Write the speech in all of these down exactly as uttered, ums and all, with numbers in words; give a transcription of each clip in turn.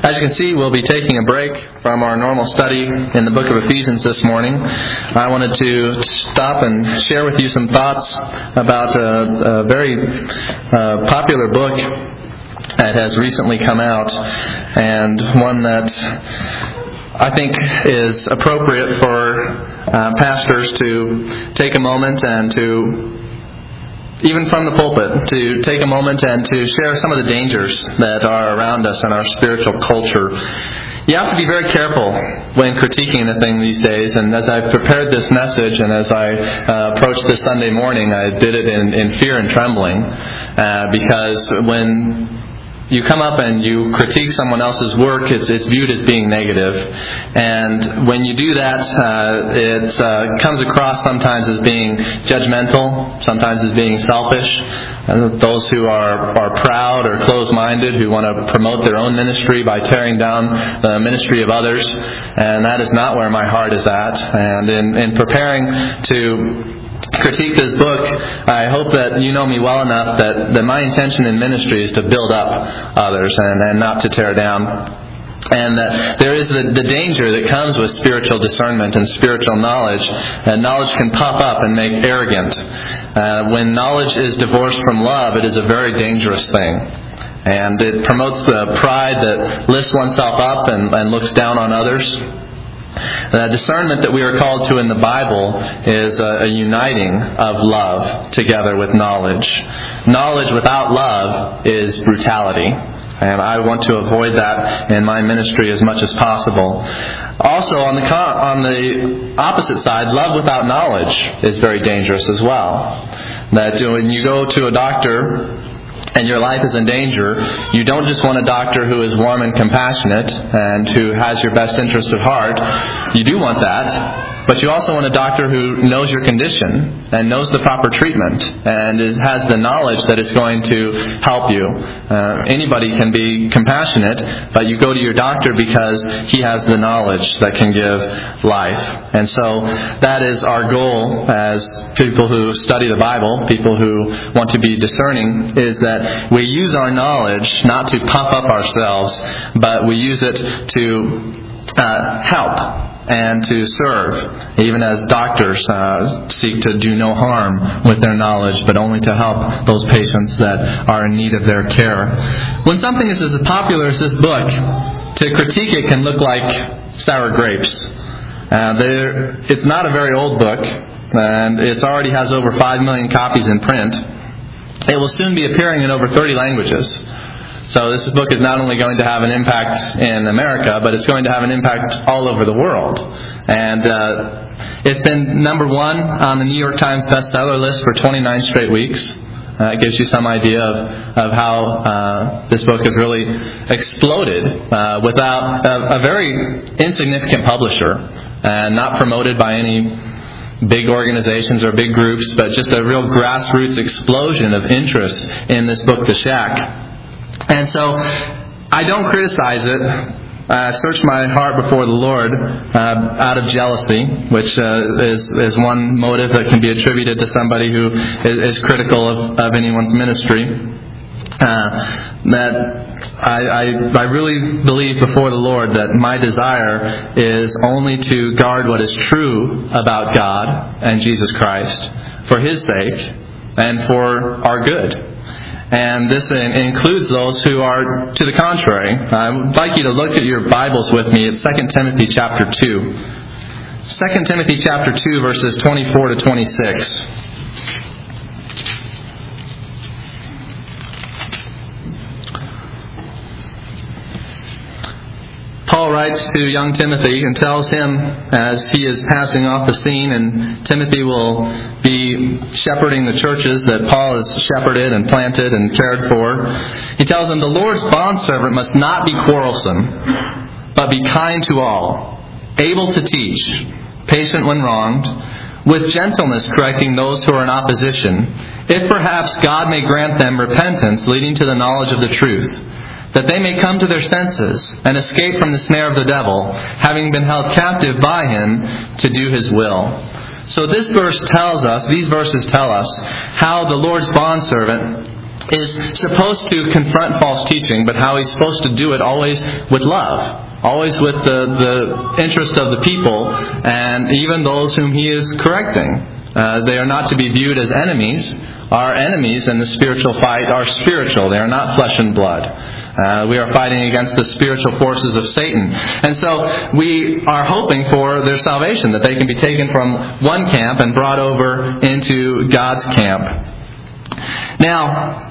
As you can see, we'll be taking a break from our normal study in the book of Ephesians this morning. I wanted to stop and share with you some thoughts about a, a very uh, popular book that has recently come out, and one that I think is appropriate for uh, pastors to take a moment and to, even from the pulpit, to take a moment and to share some of the dangers that are around us in our spiritual culture. You have to be very careful when critiquing the thing these days, and as I prepared this message and as I uh, approached this Sunday morning, I did it in, in fear and trembling, uh, because when you come up and you critique someone else's work, it's, it's viewed as being negative. And when you do that, uh, it uh, comes across sometimes as being judgmental, sometimes as being selfish. Uh, those who are, are proud or closed-minded, who want to promote their own ministry by tearing down the ministry of others. And that is not where my heart is at. And in, in preparing to critique this book, I hope that you know me well enough that, that my intention in ministry is to build up others and, and not to tear down. And that there is the, the danger that comes with spiritual discernment and spiritual knowledge. And knowledge can puff up and make arrogant. Uh, when knowledge is divorced from love, it is a very dangerous thing. And it promotes the pride that lifts oneself up and, and looks down on others. The discernment that we are called to in the Bible is a, a uniting of love together with knowledge. Knowledge without love is brutality. And I want to avoid that in my ministry as much as possible. Also, on the on the opposite side, love without knowledge is very dangerous as well. That when you go to a doctor and your life is in danger, you don't just want a doctor who is warm and compassionate and who has your best interest at heart. You do want that, but you also want a doctor who knows your condition and knows the proper treatment and is, has the knowledge that it's going to help you. Uh, anybody can be compassionate, but you go to your doctor because he has the knowledge that can give life. And so that is our goal as people who study the Bible, people who want to be discerning, is that we use our knowledge not to puff up ourselves, but we use it to uh, help and to serve, even as doctors uh, seek to do no harm with their knowledge, but only to help those patients that are in need of their care. When something is as popular as this book, to critique it can look like sour grapes. Uh, it's not a very old book, and it already has over five million copies in print. It will soon be appearing in over thirty languages. So this book is not only going to have an impact in America, but it's going to have an impact all over the world. And uh, it's been number one on the New York Times bestseller list for twenty-nine straight weeks. Uh, it gives you some idea of, of how uh, this book has really exploded uh, without a, a very insignificant publisher, and not promoted by any big organizations or big groups, but just a real grassroots explosion of interest in this book, The Shack. And so I don't criticize it. I uh, search my heart before the Lord uh, out of jealousy, which uh, is, is one motive that can be attributed to somebody who is, is critical of, of anyone's ministry. Uh, that I, I, I really believe before the Lord that my desire is only to guard what is true about God and Jesus Christ for His sake and for our good. And this includes those who are to the contrary. I would like you to look at your Bibles with me at Second Timothy chapter two. Second Timothy chapter two, verses twenty-four to twenty-six. Paul writes to young Timothy and tells him, as he is passing off the scene, and Timothy will be shepherding the churches that Paul has shepherded and planted and cared for, he tells him, "The Lord's bondservant must not be quarrelsome, but be kind to all, able to teach, patient when wronged, with gentleness correcting those who are in opposition, if perhaps God may grant them repentance leading to the knowledge of the truth, that they may come to their senses and escape from the snare of the devil, having been held captive by him to do his will." So this verse tells us, these verses tell us, how the Lord's bondservant is supposed to confront false teaching, but how he's supposed to do it always with love, always with the, the interest of the people and even those whom he is correcting. Uh, they are not to be viewed as enemies. Our enemies in the spiritual fight are spiritual. They are not flesh and blood. Uh, we are fighting against the spiritual forces of Satan. And so we are hoping for their salvation, that they can be taken from one camp and brought over into God's camp. Now,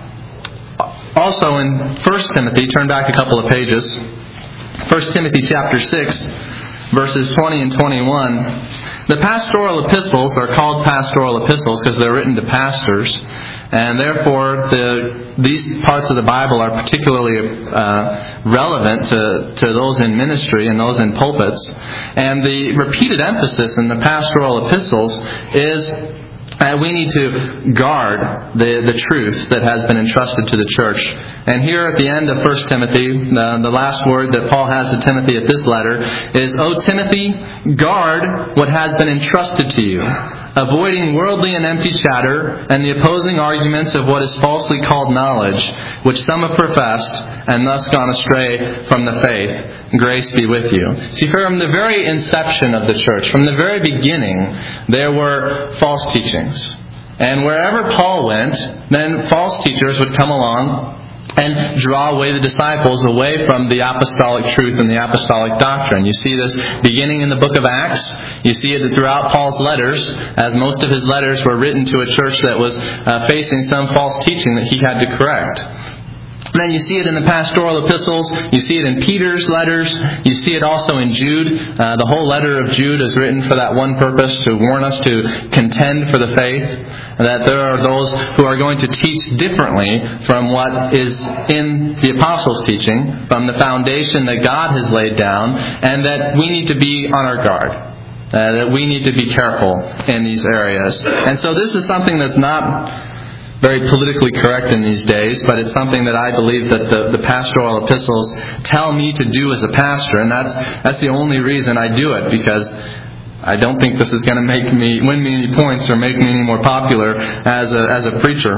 also in First Timothy, turn back a couple of pages. First Timothy chapter six, verses twenty and twenty-one. The pastoral epistles are called pastoral epistles because they're written to pastors, and therefore the, these parts of the Bible are particularly uh, relevant to, to those in ministry and those in pulpits. And the repeated emphasis in the pastoral epistles is Uh, we need to guard the, the truth that has been entrusted to the church. And here at the end of First Timothy, the, the last word that Paul has to Timothy at this letter is, "O Timothy, guard what has been entrusted to you, avoiding worldly and empty chatter and the opposing arguments of what is falsely called knowledge, which some have professed and thus gone astray from the faith. Grace be with you." See, from the very inception of the church, from the very beginning, there were false teachings. And wherever Paul went, then false teachers would come along and draw away the disciples away from the apostolic truth and the apostolic doctrine. You see this beginning in the book of Acts. You see it throughout Paul's letters, as most of his letters were written to a church that was uh, facing some false teaching that he had to correct. And then you see it in the pastoral epistles. You see it in Peter's letters. You see it also in Jude. Uh, the whole letter of Jude is written for that one purpose, to warn us to contend for the faith. That there are those who are going to teach differently from what is in the apostles' teaching, from the foundation that God has laid down, and that we need to be on our guard. Uh, that we need to be careful in these areas. And so this is something that's not very politically correct in these days, but it's something that I believe that the, the pastoral epistles tell me to do as a pastor, and that's that's the only reason I do it, because I don't think this is going to make me win me any points or make me any more popular as a as a preacher.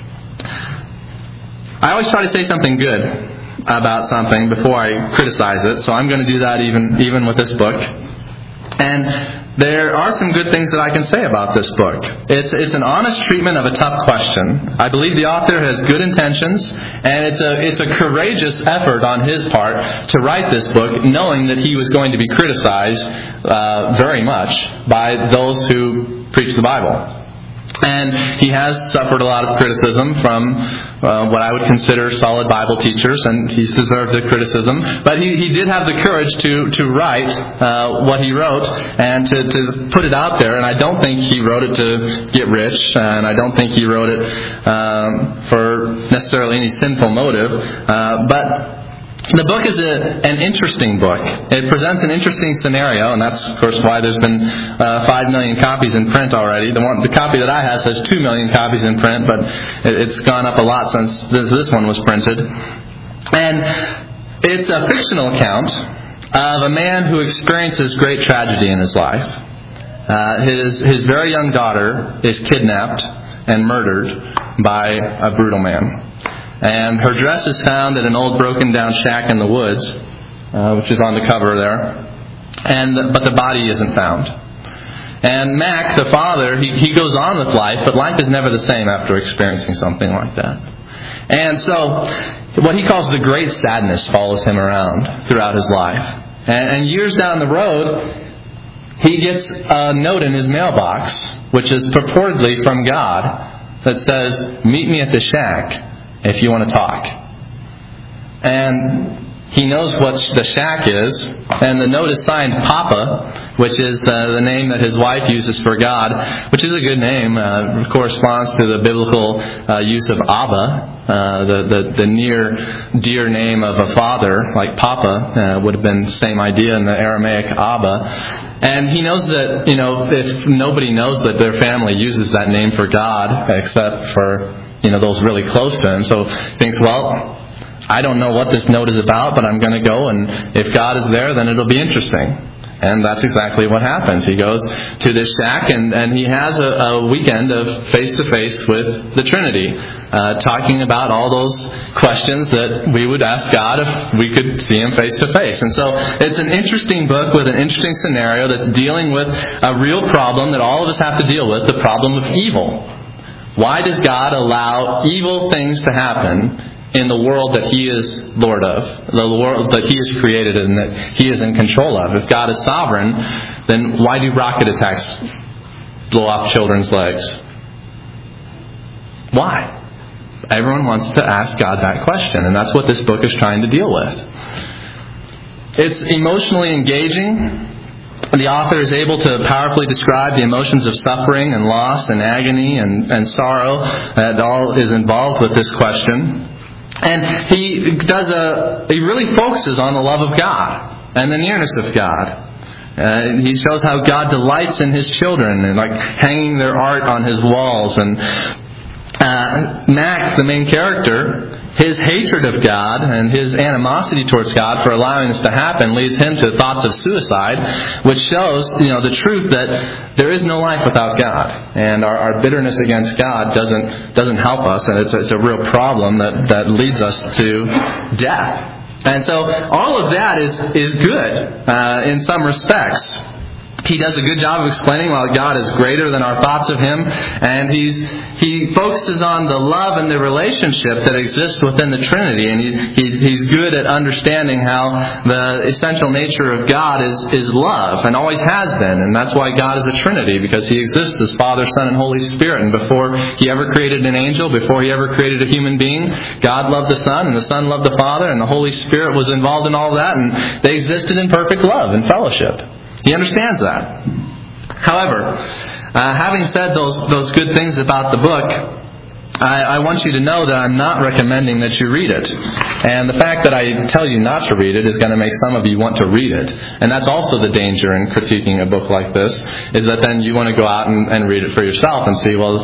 I always try to say something good about something before I criticize it, so I'm going to do that even even with this book. And there are some good things that I can say about this book. It's it's an honest treatment of a tough question. I believe the author has good intentions, and it's a it's a courageous effort on his part to write this book, knowing that he was going to be criticized uh, very much by those who preach the Bible. And he has suffered a lot of criticism from uh, what I would consider solid Bible teachers, and he's deserved the criticism. But he, he did have the courage to, to write uh, what he wrote and to, to put it out there. And I don't think he wrote it to get rich, and I don't think he wrote it um, for necessarily any sinful motive. Uh, but the book is a, an interesting book. It presents an interesting scenario, and that's, of course, why there's been uh, five million copies in print already. The one, the copy that I have says two million copies in print, but it, it's gone up a lot since this, this one was printed. And it's a fictional account of a man who experiences great tragedy in his life. Uh, his, his very young daughter is kidnapped and murdered by a brutal man. And her dress is found at an old broken down shack in the woods, uh, which is on the cover there. And but the body isn't found. And Mac, the father, he, he goes on with life, but life is never the same after experiencing something like that. And so what he calls the great sadness follows him around throughout his life. And, and years down the road, he gets a note in his mailbox, which is purportedly from God, that says, "Meet me at the shack if you want to talk." And he knows what the shack is, and the note is signed Papa, which is uh, the name that his wife uses for God, which is a good name. Uh, it corresponds to the biblical uh, use of Abba, uh, the, the, the near dear name of a father, like Papa, uh, would have been the same idea in the Aramaic Abba. And he knows that, you know, if nobody knows that their family uses that name for God, except for, you know, those really close to him. So he thinks, well, I don't know what this note is about, but I'm going to go, and if God is there, then it'll be interesting. And that's exactly what happens. He goes to this shack and, and he has a, a weekend of face-to-face with the Trinity, uh, talking about all those questions that we would ask God if we could see Him face-to-face. And so it's an interesting book with an interesting scenario that's dealing with a real problem that all of us have to deal with, the problem of evil. Why does God allow evil things to happen in the world that He is Lord of, the world that He has created and that He is in control of? If God is sovereign, then why do rocket attacks blow off children's legs? Why? Everyone wants to ask God that question, and that's what this book is trying to deal with. It's emotionally engaging. The author is able to powerfully describe the emotions of suffering and loss and agony and, and sorrow that all is involved with this question. And he does a, he really focuses on the love of God and the nearness of God. Uh, he shows how God delights in His children and like hanging their art on His walls. And uh, Max, the main character, his hatred of God and his animosity towards God for allowing this to happen leads him to thoughts of suicide, which shows, you know, the truth that there is no life without God, and our, our bitterness against God doesn't doesn't help us, and it's a, it's a real problem that, that leads us to death. And so all of that is is good uh, in some respects. He does a good job of explaining why God is greater than our thoughts of Him, and he's he focuses on the love and the relationship that exists within the Trinity, and he's he's, he's good at understanding how the essential nature of God is is love, and always has been, and that's why God is a Trinity, because He exists as Father, Son, and Holy Spirit. And before He ever created an angel, before He ever created a human being, God loved the Son, and the Son loved the Father, and the Holy Spirit was involved in all that, and they existed in perfect love and fellowship. He understands that. However, uh, having said those those good things about the book, I, I want you to know that I'm not recommending that you read it. And the fact that I tell you not to read it is going to make some of you want to read it. And that's also the danger in critiquing a book like this, is that then you want to go out and, and read it for yourself and see, well,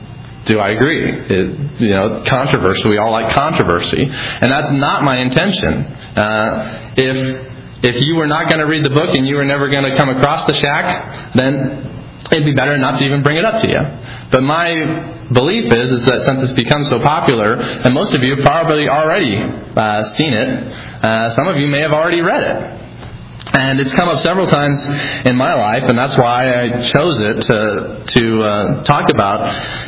do I agree? It, you know, controversy. We all like controversy. And that's not my intention. Uh, if... If you were not going to read the book and you were never going to come across the shack, then it'd be better not to even bring it up to you. But my belief is, is that since it's become so popular, and most of you have probably already uh, seen it, uh, some of you may have already read it. And it's come up several times in my life, and that's why I chose it to, to uh, talk about.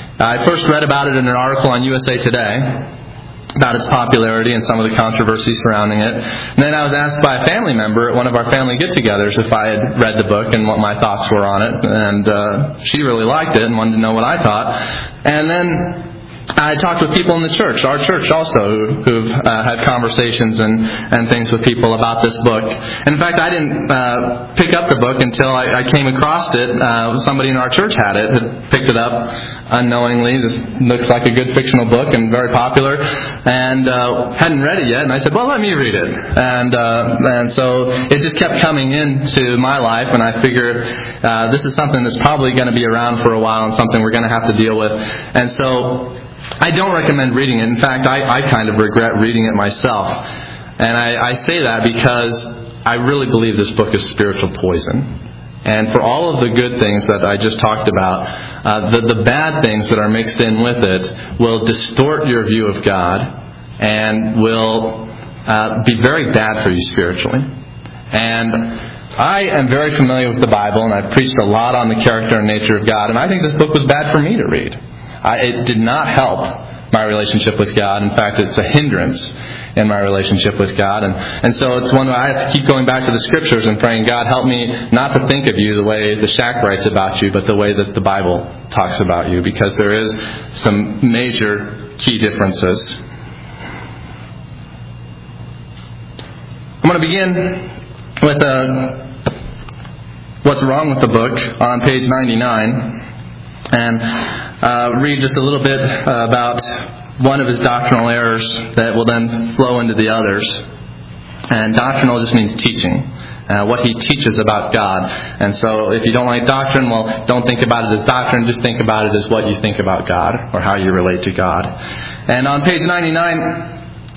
I first read about it in an article on U S A Today, about its popularity and some of the controversy surrounding it. And then I was asked by a family member at one of our family get-togethers if I had read the book and what my thoughts were on it. And uh, she really liked it and wanted to know what I thought. And then I talked with people in the church, our church also, who, who've uh, had conversations and, and things with people about this book. And in fact, I didn't uh, pick up the book until I, I came across it. Uh, somebody in our church had it, had picked it up unknowingly. This looks like a good fictional book and very popular, and uh, hadn't read it yet. And I said, well, let me read it. And uh, and so it just kept coming into my life, and I figured uh, this is something that's probably going to be around for a while and something we're going to have to deal with. And so I don't recommend reading it. In fact, I, I kind of regret reading it myself. And I, I say that because I really believe this book is spiritual poison. And for all of the good things that I just talked about, uh, the, the bad things that are mixed in with it will distort your view of God and will uh, be very bad for you spiritually. And I am very familiar with the Bible, and I've preached a lot on the character and nature of God, and I think this book was bad for me to read. I, it did not help my relationship with God. In fact, it's a hindrance in my relationship with God. And, and so it's one where I have to keep going back to the Scriptures and praying, God, help me not to think of you the way the shack writes about you, but the way that the Bible talks about you, because there is some major key differences. I'm going to begin with uh, what's wrong with the book on page ninety-nine. And uh, read just a little bit uh, about one of his doctrinal errors that will then flow into the others. And doctrinal just means teaching, uh, what he teaches about God. And so if you don't like doctrine, well, don't think about it as doctrine, just think about it as what you think about God or how you relate to God. And on page ninety-nine,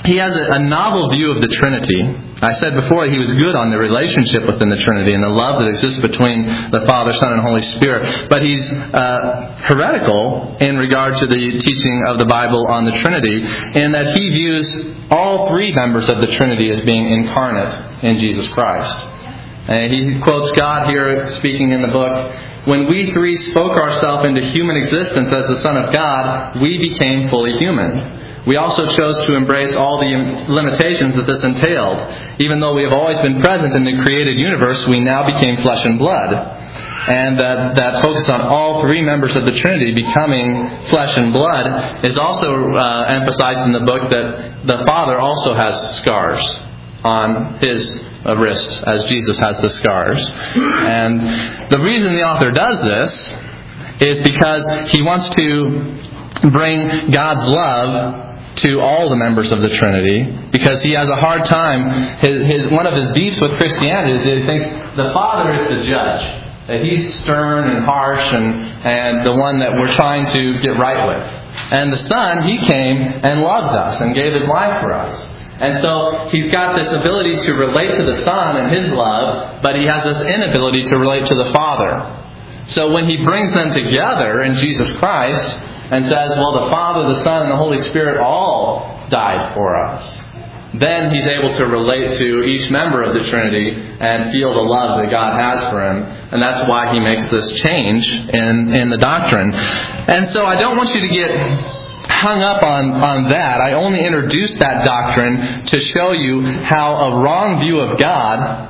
he has a, a novel view of the Trinity. I said before he was good on the relationship within the Trinity and the love that exists between the Father, Son, and Holy Spirit. But he's uh, heretical in regard to the teaching of the Bible on the Trinity, in that he views all three members of the Trinity as being incarnate in Jesus Christ. And he quotes God here speaking in the book, "When we three spoke ourselves into human existence as the Son of God, we became fully human. We also chose to embrace all the limitations that this entailed. Even though we have always been present in the created universe, we now became flesh and blood." And that, that focus on all three members of the Trinity becoming flesh and blood is also uh, emphasized in the book, that the Father also has scars on his uh, wrist, as Jesus has the scars. And the reason the author does this is because he wants to bring God's love to all the members of the Trinity, because he has a hard time. His, his one of his beefs with Christianity is that he thinks the Father is the judge, that he's stern and harsh and, and the one that we're trying to get right with. And the Son, he came and loved us and gave his life for us. And so he's got this ability to relate to the Son and his love, but he has this inability to relate to the Father. So when he brings them together in Jesus Christ and says, well, the Father, the Son, and the Holy Spirit all died for us, then he's able to relate to each member of the Trinity and feel the love that God has for him. And that's why he makes this change in, in the doctrine. And so I don't want you to get hung up on, on that. I only introduced that doctrine to show you how a wrong view of God...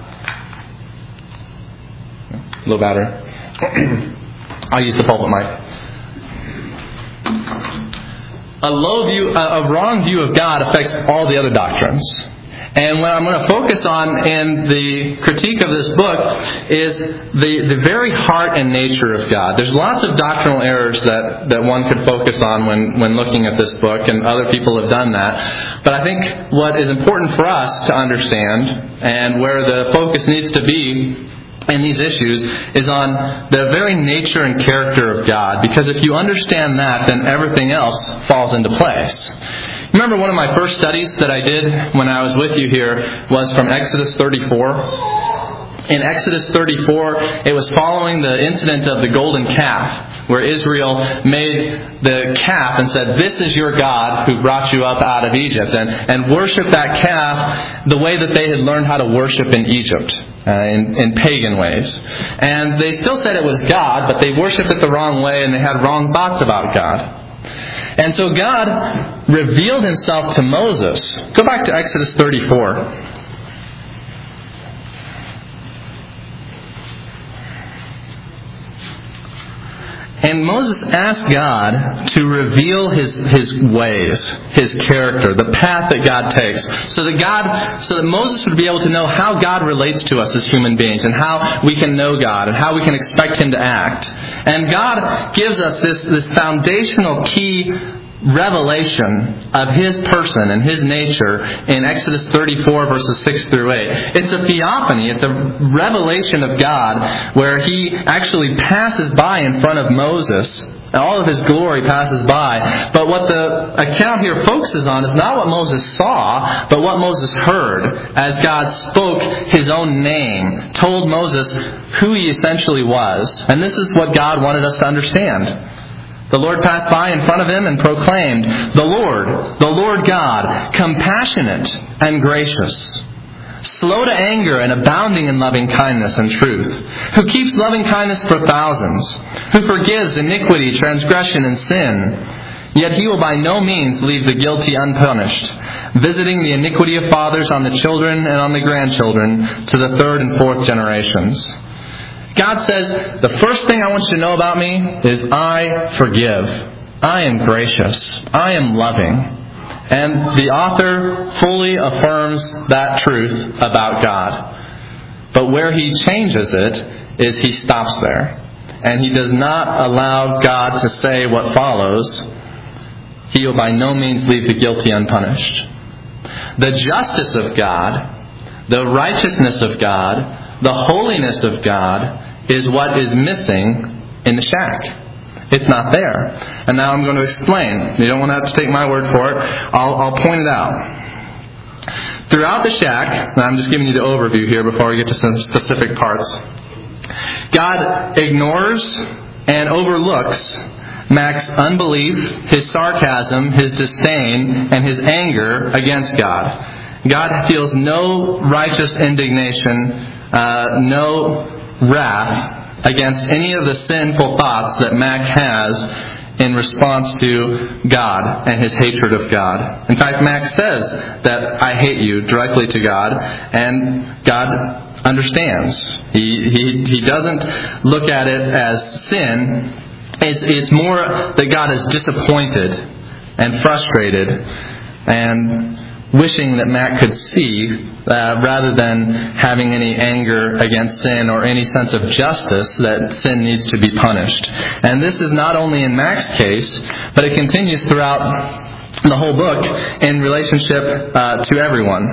Low battery. I'll use the pulpit mic. A low view, a, a wrong view of God affects all the other doctrines. And what I'm going to focus on in the critique of this book is the, the very heart and nature of God. There's lots of doctrinal errors that, that one could focus on when, when looking at this book, and other people have done that. But I think what is important for us to understand, and where the focus needs to be in these issues, is on the very nature and character of God. Because if you understand that, then everything else falls into place. Remember, one of my first studies that I did when I was with you here was from Exodus thirty-four. In Exodus thirty-four, it was following the incident of the golden calf, where Israel made the calf and said, "This is your God who brought you up out of Egypt," and, and worshiped that calf the way that they had learned how to worship in Egypt, uh, in, in pagan ways. And they still said it was God, but they worshipped it the wrong way, and they had wrong thoughts about God. And so God revealed himself to Moses. Go back to Exodus thirty-four. And Moses asked God to reveal his, his ways, his character, the path that God takes, so that God, so that Moses would be able to know how God relates to us as human beings, and how we can know God, and how we can expect him to act. And God gives us this, this foundational key revelation of his person and his nature in Exodus thirty-four, verses six through eight. It's a theophany. It's a revelation of God where he actually passes by in front of Moses. All of his glory passes by. But what the account here focuses on is not what Moses saw, but what Moses heard, as God spoke his own name, told Moses who he essentially was. And this is what God wanted us to understand. The Lord passed by in front of him and proclaimed, "The Lord, the Lord God, compassionate and gracious, slow to anger and abounding in loving kindness and truth, who keeps loving kindness for thousands, who forgives iniquity, transgression, and sin. Yet he will by no means leave the guilty unpunished, visiting the iniquity of fathers on the children and on the grandchildren to the third and fourth generations." God says, the first thing I want you to know about me is I forgive. I am gracious. I am loving. And the author fully affirms that truth about God. But where he changes it is he stops there. And he does not allow God to say what follows. He will by no means leave the guilty unpunished. The justice of God, the righteousness of God, the holiness of God is what is missing in the shack. It's not there. And now I'm going to explain. You don't want to have to take my word for it. I'll, I'll point it out. Throughout the shack, and I'm just giving you the overview here before we get to some specific parts, God ignores and overlooks Mac's unbelief, his sarcasm, his disdain, and his anger against God. God feels no righteous indignation, uh, no wrath against any of the sinful thoughts that Mac has in response to God and his hatred of God. In fact, Mac says that I hate you directly to God, and God understands. He he he doesn't look at it as sin. It's it's more that God is disappointed and frustrated and wishing that Mac could see, uh, rather than having any anger against sin or any sense of justice that sin needs to be punished. And this is not only in Mac's case, but it continues throughout the whole book in relationship uh, to everyone.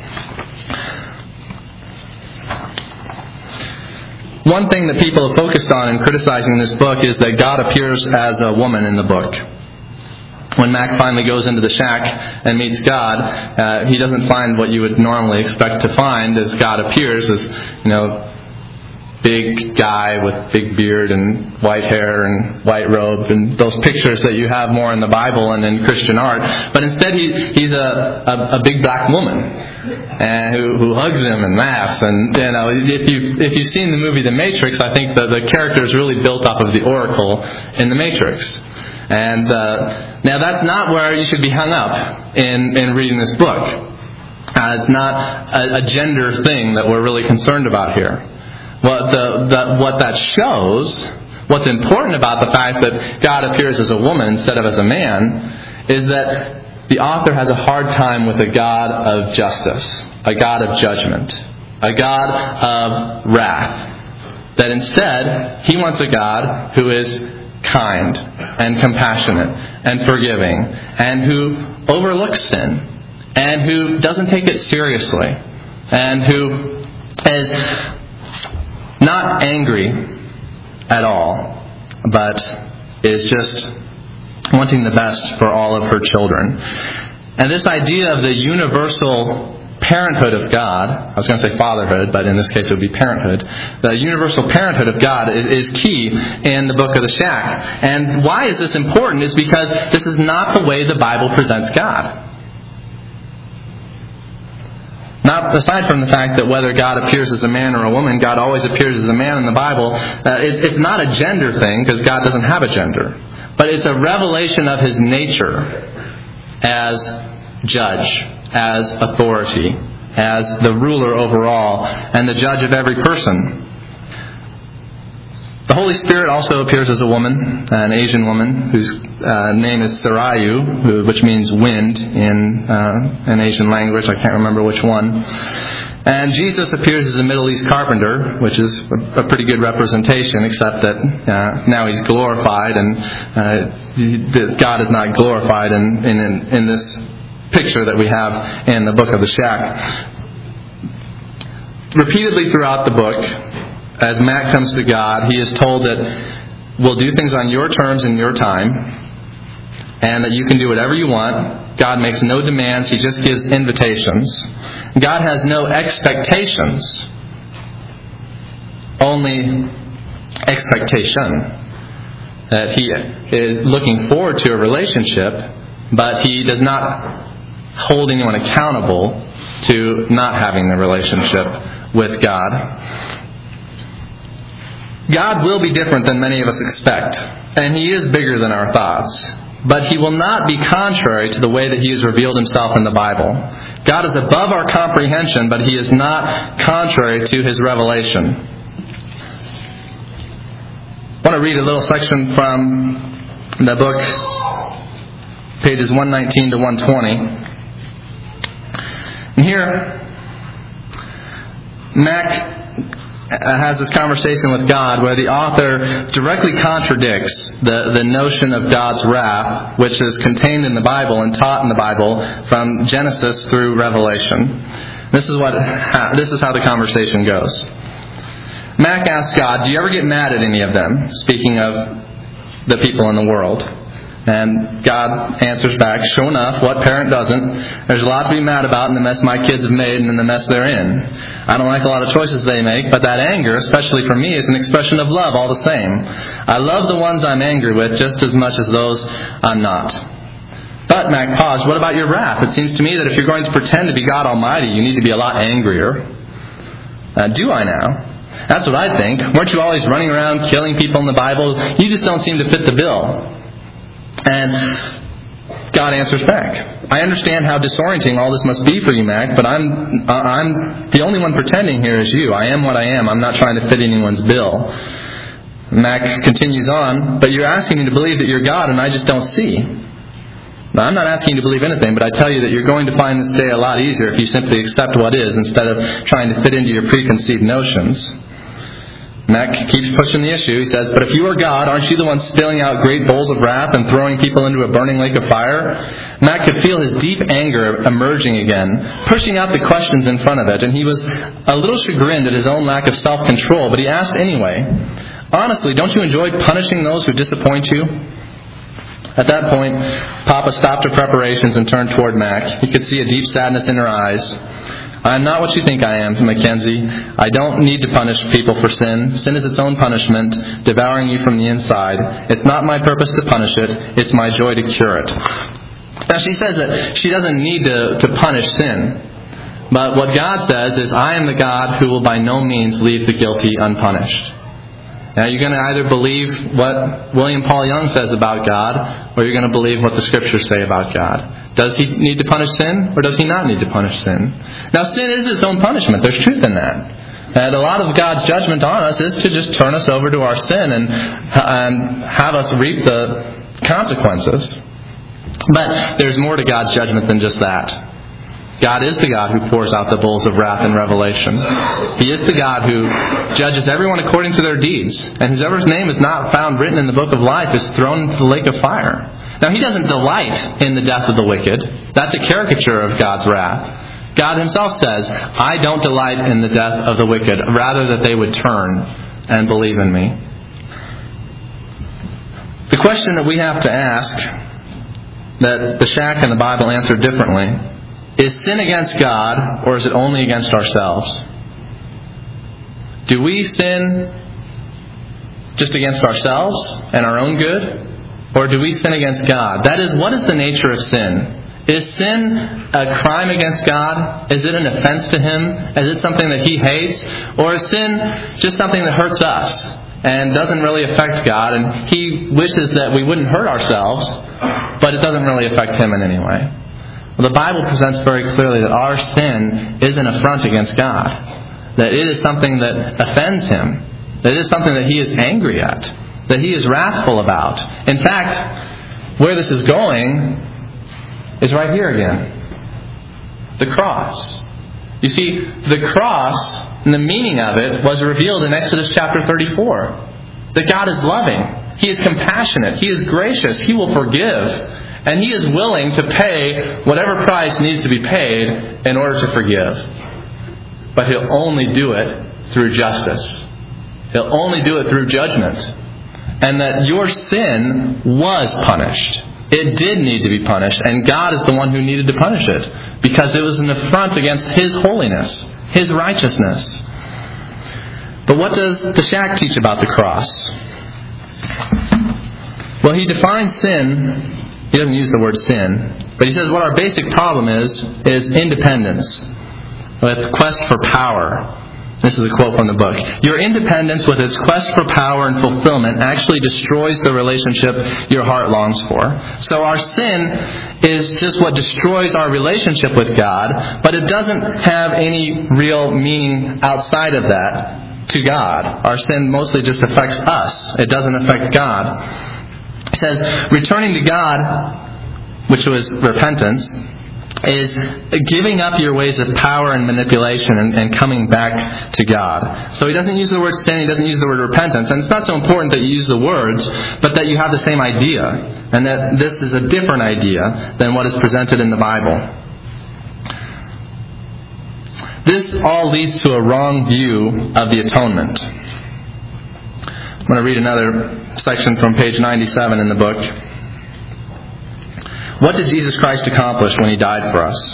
One thing that people have focused on in criticizing this book is that God appears as a woman in the book. When Mac finally goes into the shack and meets God, uh, he doesn't find what you would normally expect to find as God appears as, you know, big guy with big beard and white hair and white robe and those pictures that you have more in the Bible and in Christian art. But instead he, he's a, a, a big black woman and who, who hugs him and laughs. And, you know, if you've, if you've seen the movie The Matrix, I think the, the character is really built off of the Oracle in The Matrix. And uh, now that's not where you should be hung up in, in reading this book. Uh, it's not a, a gender thing that we're really concerned about here. What, the, the, what that shows, what's important about the fact that God appears as a woman instead of as a man, is that the author has a hard time with a God of justice, a God of judgment, a God of wrath. That instead, he wants a God who is kind and compassionate and forgiving and who overlooks sin and who doesn't take it seriously and who is not angry at all, but is just wanting the best for all of her children. And this idea of the universal parenthood of God, I was going to say fatherhood, but in this case it would be parenthood. The universal parenthood of God is, is key in the book of the shack. And why is this important? Is because this is not the way the Bible presents God. Not aside from the fact that whether God appears as a man or a woman, God always appears as a man in the Bible. Uh, it's, it's not a gender thing because God doesn't have a gender. But it's a revelation of His nature as judge, as authority, as the ruler over all, and the judge of every person. The Holy Spirit also appears as a woman, an Asian woman, whose uh, name is Thirayu, who, which means wind in uh, an Asian language. I can't remember which one. And Jesus appears as a Middle East carpenter, which is a, a pretty good representation, except that uh, now he's glorified, and uh, God is not glorified in, in, in this picture that we have in the book of the shack. Repeatedly throughout the book, as Mac comes to God, he is told that we'll do things on your terms and your time, and that you can do whatever you want. God makes no demands. He just gives invitations. God has no expectations, only expectation. That He is looking forward to a relationship, but He does not hold anyone accountable to not having the relationship with God. God will be different than many of us expect, and He is bigger than our thoughts. But He will not be contrary to the way that He has revealed Himself in the Bible. God is above our comprehension, but He is not contrary to His revelation. I want to read a little section from the book, pages one nineteen to one twenty. And here, Mac has this conversation with God where the author directly contradicts the, the notion of God's wrath, which is contained in the Bible and taught in the Bible from Genesis through Revelation. This is what this is how the conversation goes. Mac asks God, do you ever get mad at any of them? Speaking of the people in the world. And God answers back, sure enough, what parent doesn't? There's a lot to be mad about in the mess my kids have made and in the mess they're in. I don't like a lot of choices they make, but that anger, especially for me, is an expression of love all the same. I love the ones I'm angry with just as much as those I'm not. But, Mac paused, what about your wrath? It seems to me that if you're going to pretend to be God Almighty, you need to be a lot angrier. Uh, do I now? That's what I think. Weren't you always running around killing people in the Bible? You just don't seem to fit the bill. And God answers back. I understand how disorienting all this must be for you, Mac, but I'm I'm the only one pretending here is you. I am what I am. I'm not trying to fit anyone's bill. Mac continues on, but you're asking me to believe that you're God, and I just don't see. Now, I'm not asking you to believe anything, but I tell you that you're going to find this day a lot easier if you simply accept what is instead of trying to fit into your preconceived notions. Mac keeps pushing the issue. He says, but if you are God, aren't you the one spilling out great bowls of wrath and throwing people into a burning lake of fire? Mac could feel his deep anger emerging again, pushing out the questions in front of it, and he was a little chagrined at his own lack of self-control, but he asked anyway, honestly, don't you enjoy punishing those who disappoint you? At that point, Papa stopped her preparations and turned toward Mac. He could see a deep sadness in her eyes. I am not what you think I am, Mackenzie. I don't need to punish people for sin. Sin is its own punishment, devouring you from the inside. It's not my purpose to punish it. It's my joy to cure it. Now, she says that she doesn't need to, to punish sin. But what God says is, I am the God who will by no means leave the guilty unpunished. Now, you're going to either believe what William Paul Young says about God, or you're going to believe what the Scriptures say about God. Does he need to punish sin, or does he not need to punish sin? Now, sin is its own punishment. There's truth in that. And a lot of God's judgment on us is to just turn us over to our sin and, and have us reap the consequences. But there's more to God's judgment than just that. God is the God who pours out the bowls of wrath in Revelation. He is the God who judges everyone according to their deeds. And whoever's name is not found written in the book of life is thrown into the lake of fire. Now, He doesn't delight in the death of the wicked. That's a caricature of God's wrath. God Himself says, I don't delight in the death of the wicked, rather that they would turn and believe in me. The question that we have to ask, that the Shack and the Bible answer differently, is sin against God, or is it only against ourselves? Do we sin just against ourselves and our own good? Or do we sin against God? That is, what is the nature of sin? Is sin a crime against God? Is it an offense to Him? Is it something that He hates? Or is sin just something that hurts us and doesn't really affect God, and He wishes that we wouldn't hurt ourselves, but it doesn't really affect Him in any way? Well, the Bible presents very clearly that our sin is an affront against God. That it is something that offends Him. That it is something that He is angry at. That He is wrathful about. In fact, where this is going is right here again. The cross. You see, the cross and the meaning of it was revealed in Exodus chapter thirty-four. That God is loving. He is compassionate. He is gracious. He will forgive. And He is willing to pay whatever price needs to be paid in order to forgive. But He'll only do it through justice. He'll only do it through judgment. And that your sin was punished. It did need to be punished. And God is the one who needed to punish it. Because it was an affront against His holiness. His righteousness. But what does the Shack teach about the cross? Well, he defines sin. He doesn't use the word sin. But he says what our basic problem is, is independence. With quest for power. This is a quote from the book. Your independence with its quest for power and fulfillment actually destroys the relationship your heart longs for. So our sin is just what destroys our relationship with God, but it doesn't have any real meaning outside of that to God. Our sin mostly just affects us. It doesn't affect God. It says, returning to God, which was repentance, is giving up your ways of power and manipulation and, and coming back to God. So he doesn't use the word sin, he doesn't use the word repentance. And it's not so important that you use the words, but that you have the same idea. And that this is a different idea than what is presented in the Bible. This all leads to a wrong view of the atonement. I'm going to read another section from page ninety-seven in the book. What did Jesus Christ accomplish when he died for us?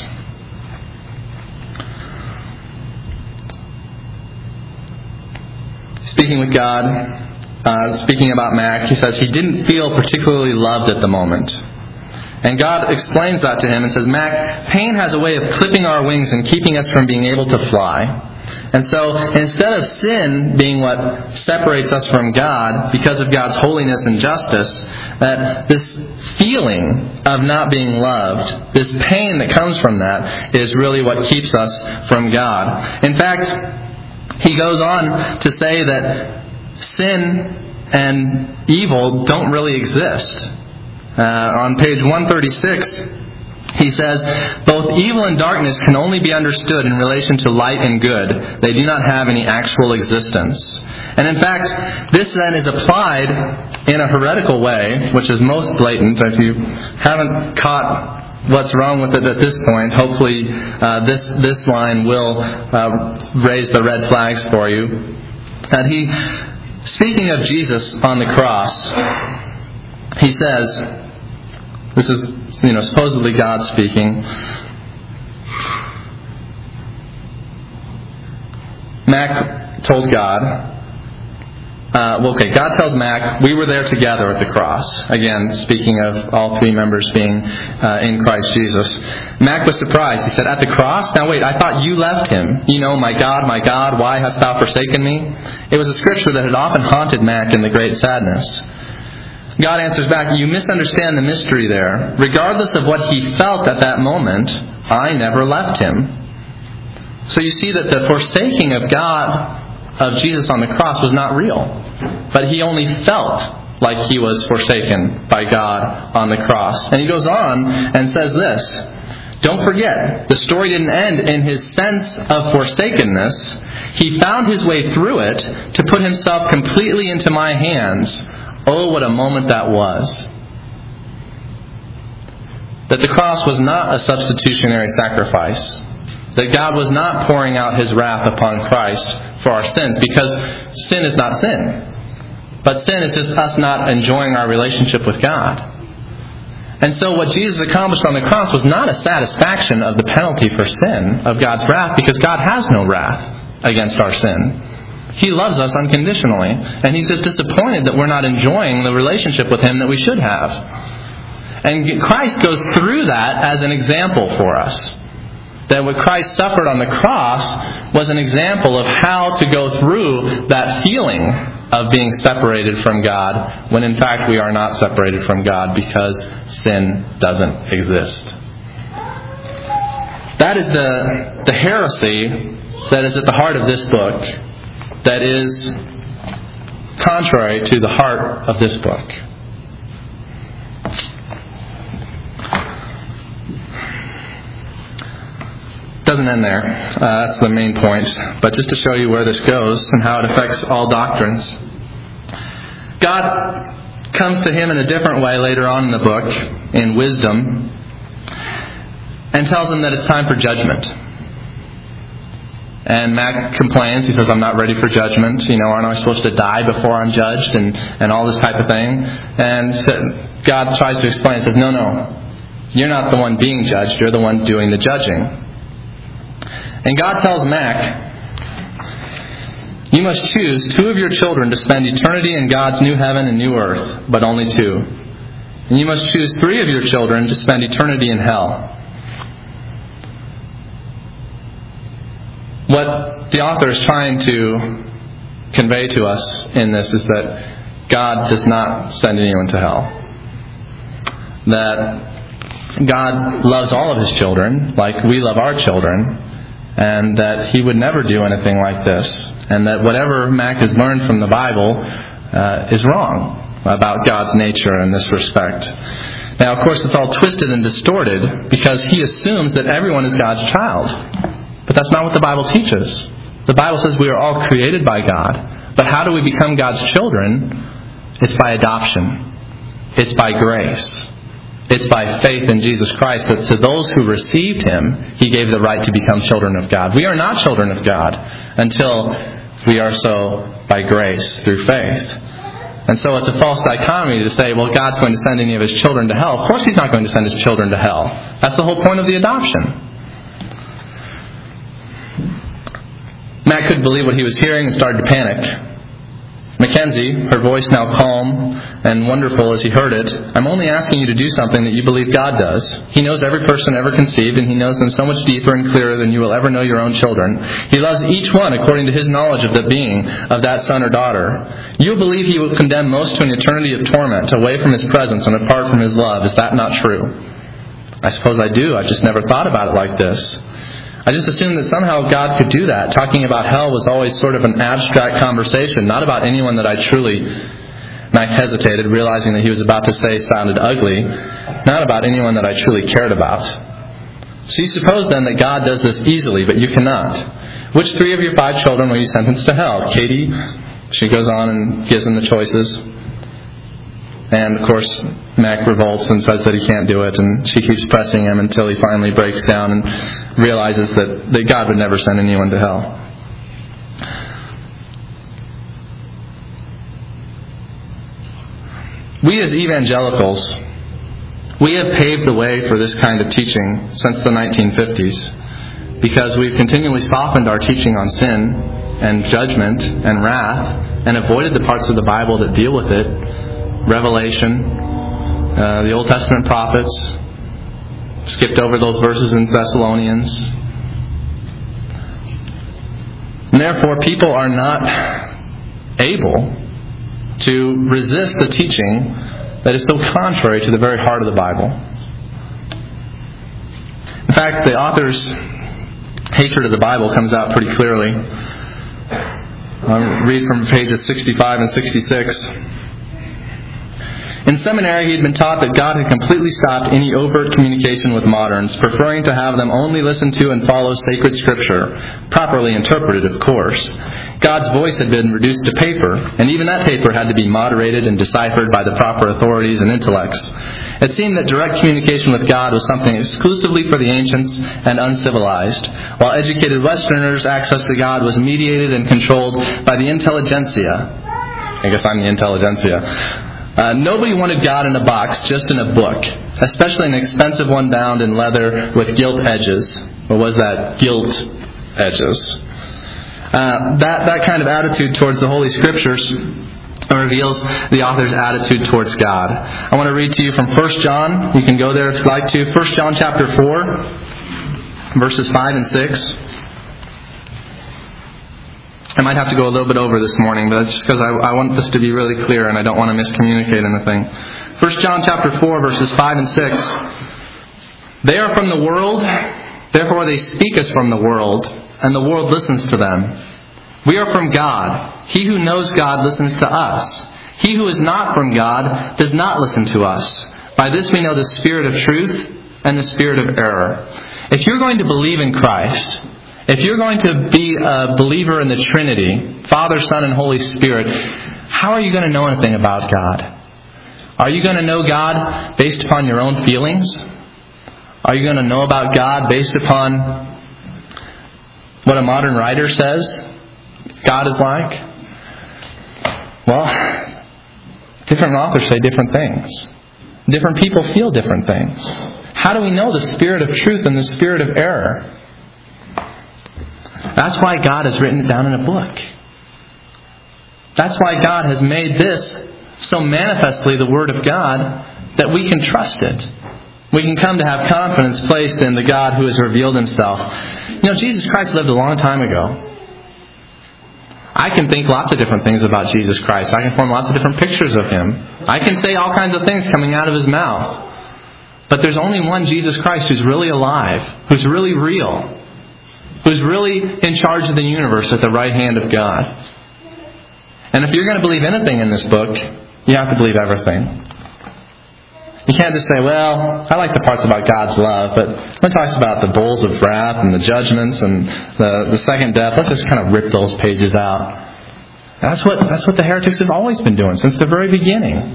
Speaking with God, uh, speaking about Mac, he says he didn't feel particularly loved at the moment. And God explains that to him and says, Mac, pain has a way of clipping our wings and keeping us from being able to fly. And so instead of sin being what separates us from God because of God's holiness and justice, that this feeling of not being loved, this pain that comes from that, is really what keeps us from God. In fact, he goes on to say that sin and evil don't really exist. Uh, on page one thirty-six, he says, both evil and darkness can only be understood in relation to light and good. They do not have any actual existence. And in fact, this then is applied in a heretical way, which is most blatant. If you haven't caught what's wrong with it at this point, hopefully uh, this this line will uh, raise the red flags for you. And he, speaking of Jesus on the cross, he says, this is, you know, supposedly God speaking. Mac told God, Uh, well, okay, God tells Mac, we were there together at the cross. Again, speaking of all three members being uh, in Christ Jesus. Mac was surprised. He said, at the cross? Now wait, I thought you left him. You know, my God, my God, why hast thou forsaken me? It was a scripture that had often haunted Mac in the great sadness. God answers back, you misunderstand the mystery there. Regardless of what he felt at that moment, I never left him. So you see that the forsaking of God, of Jesus on the cross, was not real. But he only felt like he was forsaken by God on the cross. And he goes on and says this, don't forget, the story didn't end in his sense of forsakenness. He found his way through it to put himself completely into my hands. Oh, what a moment that was. That the cross was not a substitutionary sacrifice. That God was not pouring out his wrath upon Christ for our sins, because sin is not sin. But sin is just us not enjoying our relationship with God. And so what Jesus accomplished on the cross was not a satisfaction of the penalty for sin, of God's wrath, because God has no wrath against our sin. He loves us unconditionally. And he's just disappointed that we're not enjoying the relationship with him that we should have. And Christ goes through that as an example for us. That what Christ suffered on the cross was an example of how to go through that feeling of being separated from God, when in fact we are not separated from God because sin doesn't exist. That is the, the heresy that is at the heart of this book, that is contrary to the heart of this book. Doesn't end there. Uh, that's the main point. But just to show you where this goes and how it affects all doctrines. God comes to him in a different way later on in the book, in wisdom, and tells him that it's time for judgment. And Mac complains. He says, I'm not ready for judgment. You know, aren't I supposed to die before I'm judged? And, and all this type of thing. And God tries to explain. He says, no, no. You're not the one being judged. You're the one doing the judging. And God tells Mac, you must choose two of your children to spend eternity in God's new heaven and new earth, but only two. And you must choose three of your children to spend eternity in hell. What the author is trying to convey to us in this is that God does not send anyone to hell. That God loves all of his children like we love our children, and that he would never do anything like this, and that whatever Mac has learned from the Bible uh, is wrong about God's nature in this respect. Now, of course, it's all twisted and distorted because he assumes that everyone is God's child. But that's not what the Bible teaches. The Bible says we are all created by God. But how do we become God's children? It's by adoption. It's by grace. It's by faith in Jesus Christ that to those who received him, he gave the right to become children of God. We are not children of God until we are so by grace through faith. And so it's a false dichotomy to say, well, God's going to send any of His children to hell. Of course He's not going to send His children to hell. That's the whole point of the adoption. Matt couldn't believe what he was hearing and started to panic. Mackenzie, her voice now calm and wonderful as he heard it, I'm only asking you to do something that you believe God does. He knows every person ever conceived, and He knows them so much deeper and clearer than you will ever know your own children. He loves each one according to His knowledge of the being of that son or daughter. You believe He will condemn most to an eternity of torment, away from His presence and apart from His love. Is that not true? I suppose I do. I've just never thought about it like this. I just assumed that somehow God could do that. Talking about hell was always sort of an abstract conversation, not about anyone that I truly... Mac hesitated, realizing that he was about to say sounded ugly. Not about anyone that I truly cared about. So you suppose then that God does this easily, but you cannot. Which three of your five children will you sentence to hell? Katie, she goes on and gives them the choices. And of course, Mac revolts and says that he can't do it, and she keeps pressing him until he finally breaks down and realizes that, that God would never send anyone to hell. We as evangelicals, we have paved the way for this kind of teaching since the nineteen fifties, because we've continually softened our teaching on sin and judgment and wrath and avoided the parts of the Bible that deal with it. Revelation, uh, the Old Testament prophets, skipped over those verses in Thessalonians. And therefore, people are not able to resist the teaching that is so contrary to the very heart of the Bible. In fact, the author's hatred of the Bible comes out pretty clearly. I'll read from pages sixty-five and sixty-six. In seminary, he had been taught that God had completely stopped any overt communication with moderns, preferring to have them only listen to and follow sacred scripture, properly interpreted, of course. God's voice had been reduced to paper, and even that paper had to be moderated and deciphered by the proper authorities and intellects. It seemed that direct communication with God was something exclusively for the ancients and uncivilized, while educated Westerners' access to God was mediated and controlled by the intelligentsia. I guess I'm the intelligentsia. Uh, nobody wanted God in a box, just in a book, especially an expensive one bound in leather with gilt edges. What was that? Gilt edges. Uh, that, that kind of attitude towards the Holy Scriptures reveals the author's attitude towards God. I want to read to you from First John. You can go there if you'd like to. First John chapter four, verses five and six. I might have to go a little bit over this morning, but that's just because I, I want this to be really clear and I don't want to miscommunicate anything. First John chapter four, verses five and six. They are from the world, therefore they speak as from the world, and the world listens to them. We are from God. He who knows God listens to us. He who is not from God does not listen to us. By this we know the spirit of truth and the spirit of error. If you're going to believe in Christ, if you're going to be a believer in the Trinity, Father, Son, and Holy Spirit, how are you going to know anything about God? Are you going to know God based upon your own feelings? Are you going to know about God based upon what a modern writer says God is like? Well, different authors say different things. Different people feel different things. How do we know the spirit of truth and the spirit of error? That's why God has written it down in a book. That's why God has made this so manifestly the Word of God that we can trust it. We can come to have confidence placed in the God who has revealed Himself. You know, Jesus Christ lived a long time ago. I can think lots of different things about Jesus Christ. I can form lots of different pictures of Him. I can say all kinds of things coming out of His mouth. But there's only one Jesus Christ who's really alive, who's really real, who's really in charge of the universe at the right hand of God. And if you're going to believe anything in this book, you have to believe everything. You can't just say, well, I like the parts about God's love, but when it talks about the bowls of wrath and the judgments and the, the second death, let's just kind of rip those pages out. That's what, that's what the heretics have always been doing since the very beginning.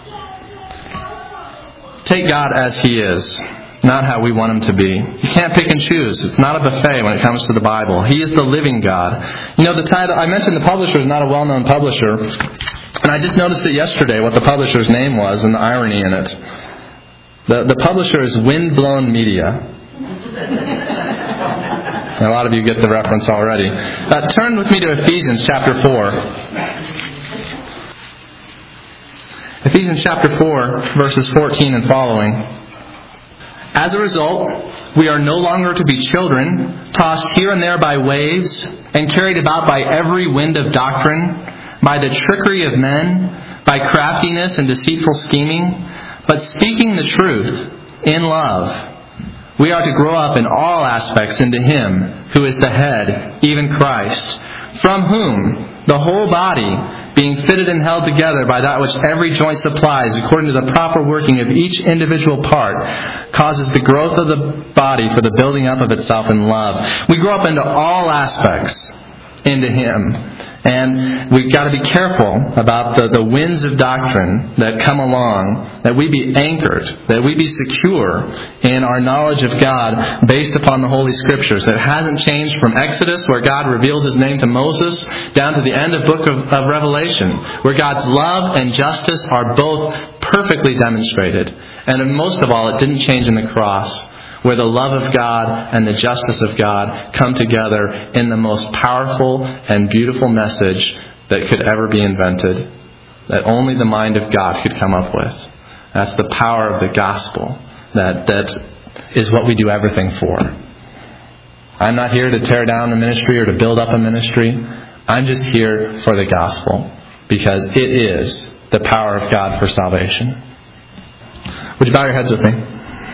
Take God as He is, not how we want Him to be. You can't pick and choose. It's not a buffet when it comes to the Bible. He is the living God. You know, the title, I mentioned the publisher is not a well-known publisher. And I just noticed it yesterday, what the publisher's name was and the irony in it. The, the publisher is Windblown Media. And a lot of you get the reference already. Uh, turn with me to Ephesians chapter four. Ephesians chapter four, verses fourteen and following. As a result, we are no longer to be children, tossed here and there by waves, and carried about by every wind of doctrine, by the trickery of men, by craftiness and deceitful scheming, but speaking the truth in love. We are to grow up in all aspects into Him who is the head, even Christ, from whom the whole body, being fitted and held together by that which every joint supplies, according to the proper working of each individual part, causes the growth of the body for the building up of itself in love. We grow up into all aspects into Him. And we've got to be careful about the, the winds of doctrine that come along, that we be anchored, that we be secure in our knowledge of God based upon the Holy Scriptures. It hasn't changed from Exodus, where God revealed His name to Moses, down to the end of book of, of Revelation, where God's love and justice are both perfectly demonstrated. And most of all, it didn't change in the cross, where the love of God and the justice of God come together in the most powerful and beautiful message that could ever be invented, that only the mind of God could come up with. That's the power of the gospel. That that is what we do everything for. I'm not here to tear down a ministry or to build up a ministry. I'm just here for the gospel, because it is the power of God for salvation. Would you bow your heads with me?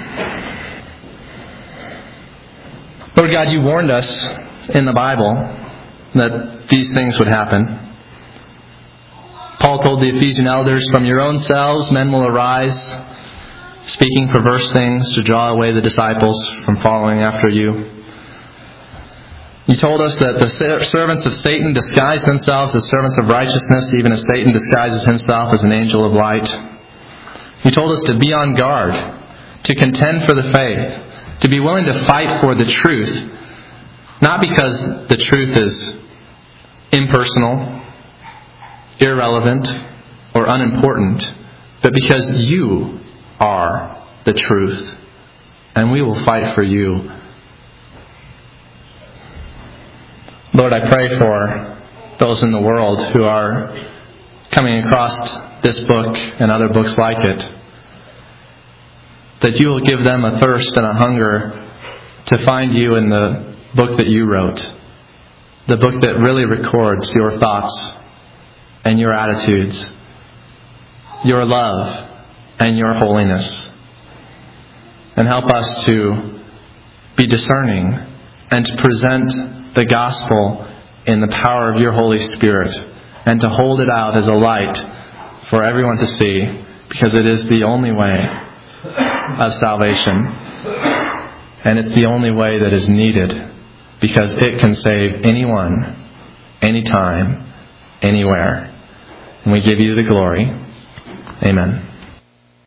Lord God, You warned us in the Bible that these things would happen. Paul told the Ephesian elders, from your own selves men will arise, speaking perverse things to draw away the disciples from following after You. You told us that the servants of Satan disguise themselves as servants of righteousness, even as Satan disguises himself as an angel of light. You told us to be on guard, to contend for the faith, to be willing to fight for the truth, not because the truth is impersonal, irrelevant, or unimportant, but because You are the truth, and we will fight for You. Lord, I pray for those in the world who are coming across this book and other books like it, that You will give them a thirst and a hunger to find You in the book that You wrote, the book that really records Your thoughts and Your attitudes, Your love and Your holiness. And help us to be discerning and to present the gospel in the power of Your Holy Spirit, and to hold it out as a light for everyone to see, because it is the only way of salvation, and it's the only way that is needed, because it can save anyone, anytime, anywhere. And we give You the glory. Amen.